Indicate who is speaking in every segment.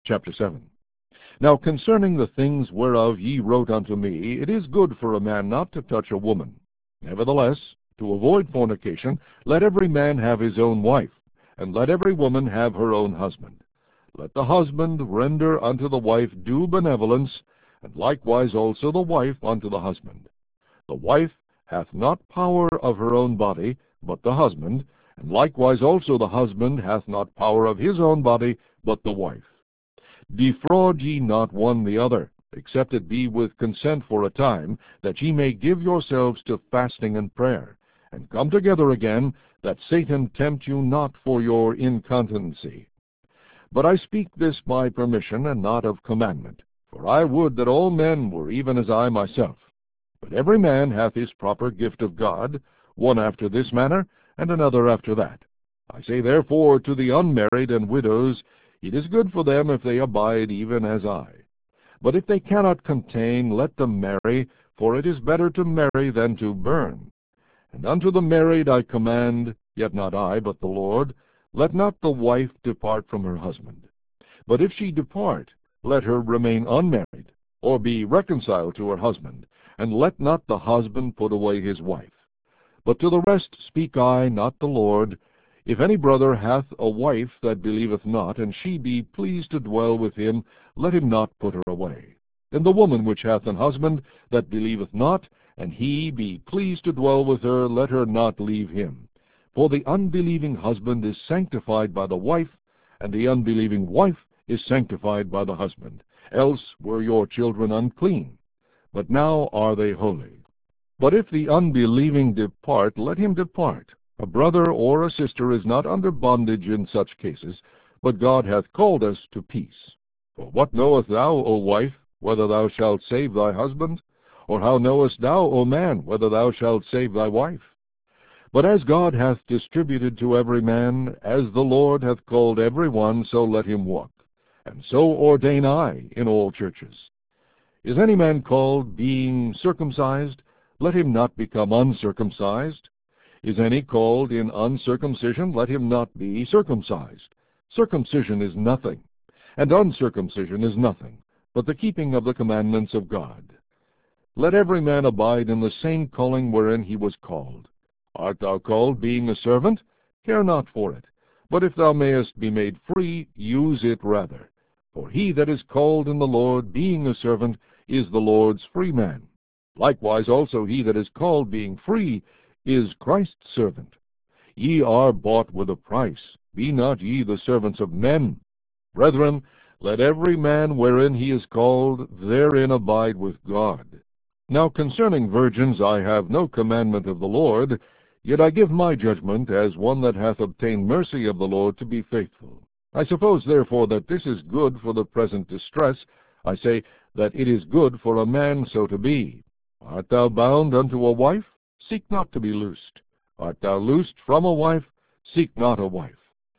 Speaker 1: Chapter 7. Now concerning the things whereof ye wrote unto me, it is good for a man not to touch a woman. Nevertheless, to avoid fornication, let every man have his own wife, and let every woman have her own husband. Let the husband render unto the wife due benevolence, and likewise also the wife unto the husband. The wife hath not power of her own body, but the husband, and likewise also the husband hath not power of his own body, but the wife. Defraud ye not one the other, except it be with consent for a time, that ye may give yourselves to fasting and prayer, and come together again, that Satan tempt you not for your incontinency. But I speak this by permission, and not of commandment, for I would that all men were even as I myself. But every man hath his proper gift of God, one after this manner, and another after that. I say therefore to the unmarried and widows, it is good for them if they abide even as I. But if they cannot contain, let them marry, for it is better to marry than to burn. And unto the married I command, yet not I, but the Lord, let not the wife depart from her husband. But if she depart, let her remain unmarried, or be reconciled to her husband, and let not the husband put away his wife. But to the rest speak I, not the Lord. If any brother hath a wife that believeth not, and she be pleased to dwell with him, let him not put her away. And the woman which hath an husband that believeth not, and he be pleased to dwell with her, let her not leave him. For the unbelieving husband is sanctified by the wife, and the unbelieving wife is sanctified by the husband. Else were your children unclean, but now are they holy. But if the unbelieving depart, let him depart. A brother or a sister is not under bondage in such cases, but God hath called us to peace. For what knowest thou, O wife, whether thou shalt save thy husband? Or how knowest thou, O man, whether thou shalt save thy wife? But as God hath distributed to every man, as the Lord hath called every one, so let him walk. And so ordain I in all churches. Is any man called being circumcised? Let him not become uncircumcised. Is any called in uncircumcision? Let him not be circumcised. Circumcision is nothing, and uncircumcision is nothing, but the keeping of the commandments of God. Let every man abide in the same calling wherein he was called. Art thou called being a servant? Care not for it. But if thou mayest be made free, use it rather. For he that is called in the Lord, being a servant, is the Lord's free man. Likewise also he that is called being free is Christ's servant. Ye are bought with a price. Be not ye the servants of men. Brethren, let every man wherein he is called, therein abide with God. Now concerning virgins I have no commandment of the Lord, yet I give my judgment as one that hath obtained mercy of the Lord to be faithful. I suppose therefore that this is good for the present distress. I say that it is good for a man so to be. Art thou bound unto a wife? Seek not to be loosed. Art thou loosed from a wife? Seek not a wife.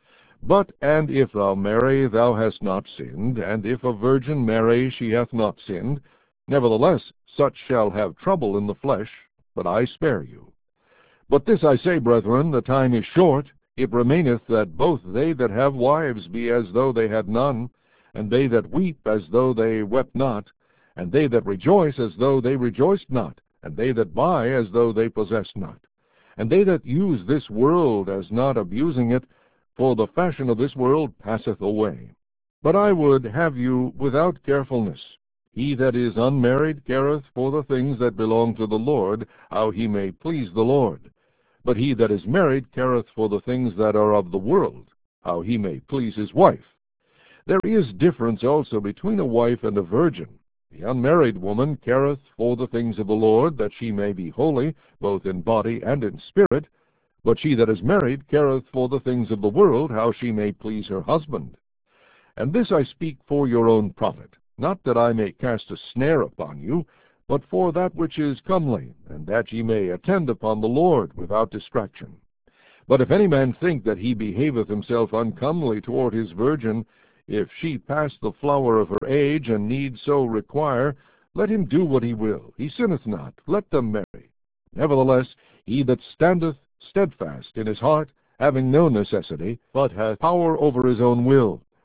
Speaker 1: But, and if thou marry, thou hast not sinned, and if a virgin marry, she hath not sinned. Nevertheless, such shall have trouble in the flesh, but I spare you. But this I say, brethren, the time is short. It remaineth that both they that have wives be as though they had none, and they that weep as though they wept not, and they that rejoice as though they rejoiced not, and they that buy as though they possessed not, and they that use this world as not abusing it, for the fashion of this world passeth away. But I would have you without carefulness. He that is unmarried careth for the things that belong to the Lord, how he may please the Lord. But he that is married careth for the things that are of the world, how he may please his wife. There is difference also between a wife and a virgin. The unmarried woman careth for the things of the Lord, that she may be holy, both in body and in spirit. But she that is married careth for the things of the world, how she may please her husband. And this I speak for your own profit, not that I may cast a snare upon you, but for that which is comely, and that ye may attend upon the Lord without distraction. But if any man think that he behaveth himself uncomely toward his virgin, if she pass the flower of her age, and need so require, let him do what he will. He sinneth not. Let them marry. Nevertheless, he that standeth steadfast in his heart, having no necessity, but hath power over his own will,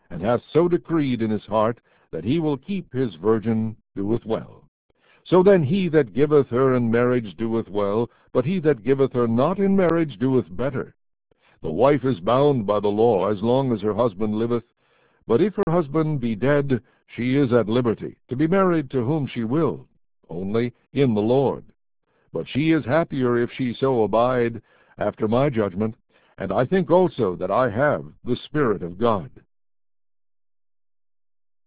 Speaker 1: and hath so decreed in his heart, that he will keep his virgin, doeth well. So then he that giveth her in marriage doeth well, but he that giveth her not in marriage doeth better. The wife is bound by the law as long as her husband liveth, but if her husband be dead, she is at liberty, to be married to whom she will, only in the Lord. But she is happier if she so abide, after my judgment, and I think also that I have the Spirit of God.